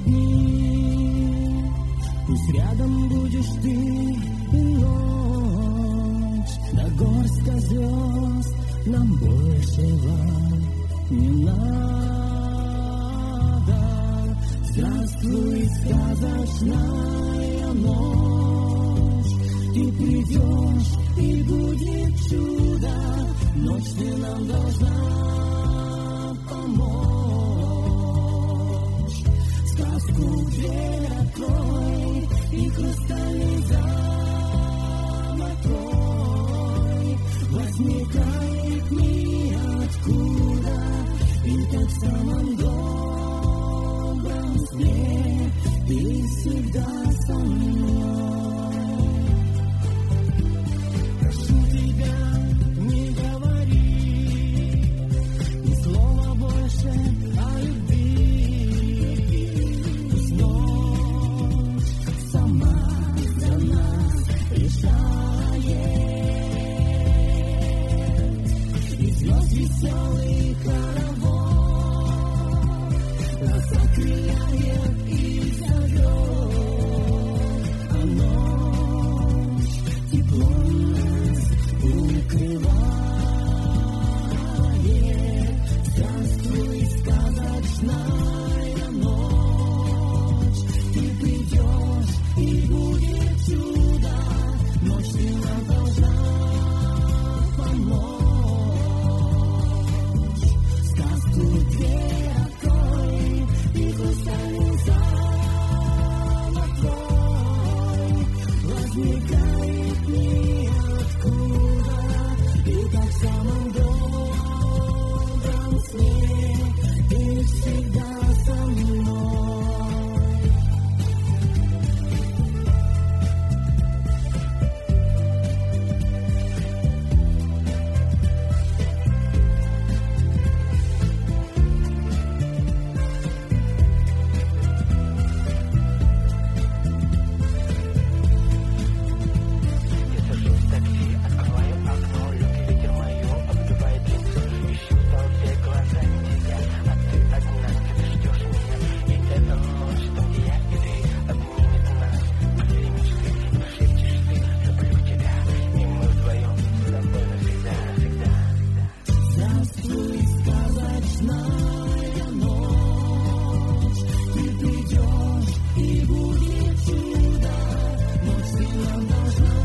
дни, пусть рядом будешь ты и ночь, да горстка звезд нам большего не надо. Здравствуй, сказочная ночь, ты придешь и будет чудо, ночь ты нам должна помочь. Сказку дверь открой и хрустальный замок твой возникает ниоткуда, и как в самом добром сне ты всегда со мной. Прошу тебя, не говори ни слова больше о любви. Пусть ночь сама за нас решает, и звезд веселый хоровод нас окрыляет и зовет, а ночь тепло нас укрывает. Здравствуй, сказочная ночь, ты придешь и будет чудо, ночь ты нам должна помочь. Сказку дверь открой и хрустальный замок твой возникает ниоткуда, и как в самом добром сне ты всегда со мной. Я сажусь в такси, открываю окно, легкий ветер мое обдувает лицо, ищу в толпе, глазами тебя, а ты одна, ты ждешь меня, и эта ночь, там где я и ты, обнимет нас, твои мечты, пошепчешь ты, люблю тебя, и мы вдвоем с тобой навсегда, навсегда. Здравствуй, сказочная ночь, ты придешь и будет чудо, ночь ты нам должна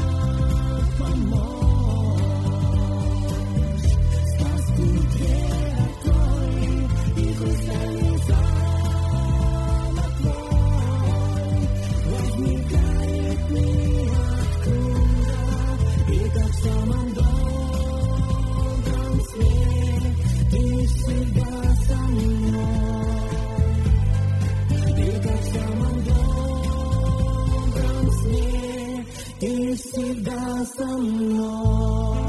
помочь. Сказку дверь открой и хрустальный замок твой возникает ниоткуда, и как в самом добром сне ты всегда со мной. И как в самом добром сне ты всегда со мной.